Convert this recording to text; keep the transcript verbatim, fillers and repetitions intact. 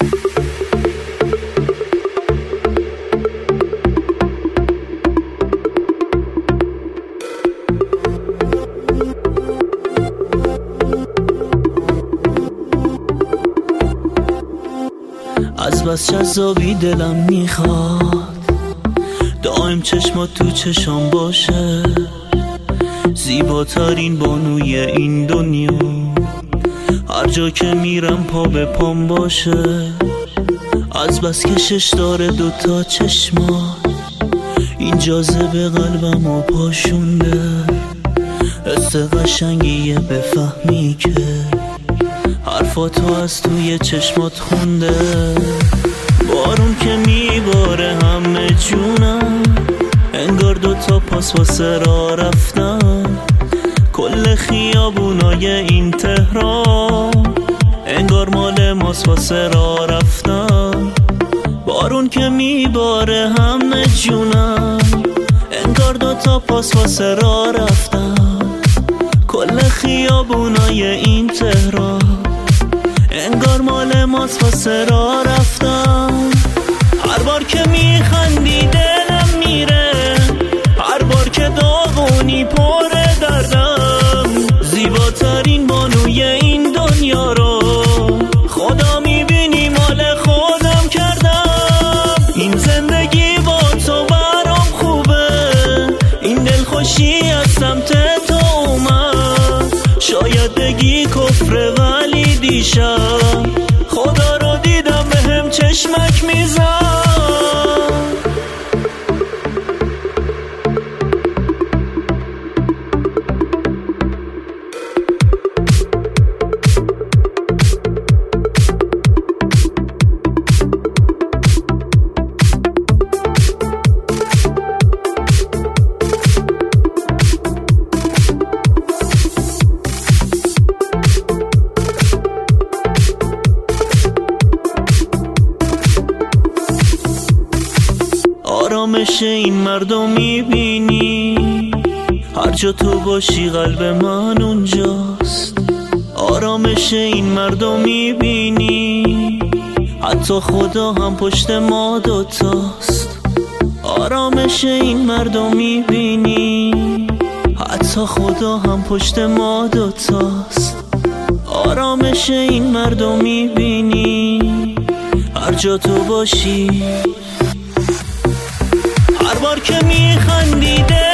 از بس جذابی دلم میخواد دائم چشمات تو چشام باشه، زیباترین بانوی این دنیا، هر جا که میرم پا به پام باشه. از بس کشش داره دوتا چشمات، این جاذبه قلبمو پاشونده، حس قشنگیه بفهمی که حرفاتو از توی چشمات خونده. بارون که میباره همه جونم، انگار دوتا پاس واسه راه رفتم، کل خیابونای این تهران انگار مال ماست واسه راه رفتم. بارون که میباره همه جونم، انگار دوتا پاس واسه راه رفتم، کل خیابونای این تهران انگار مال ماست واسه راه رفتم. هر بار که میخندی دلم میره، هر بار که داغونی پر دردم، زیباترین بانوی این دنیا رو خدا میبینی مال خودم کردم. این زندگی با تو برام خوبه، این دلخوشی از سمت تو اومد، شاید بگی کفره ولی دیشب خدا رو دیدم بهم چشمک میزن. آرامش این مردم میبینی، هر جا تو باشی قلب من اونجاست. آرامش این مردم میبینی، حتی خدا هم پشت ما دوتاست. آرامش این مردم میبینی، حتی خدا هم پشت ما دوتاست. آرامش این مردم میبینی، هر جا تو باشی. هر بار که میخندی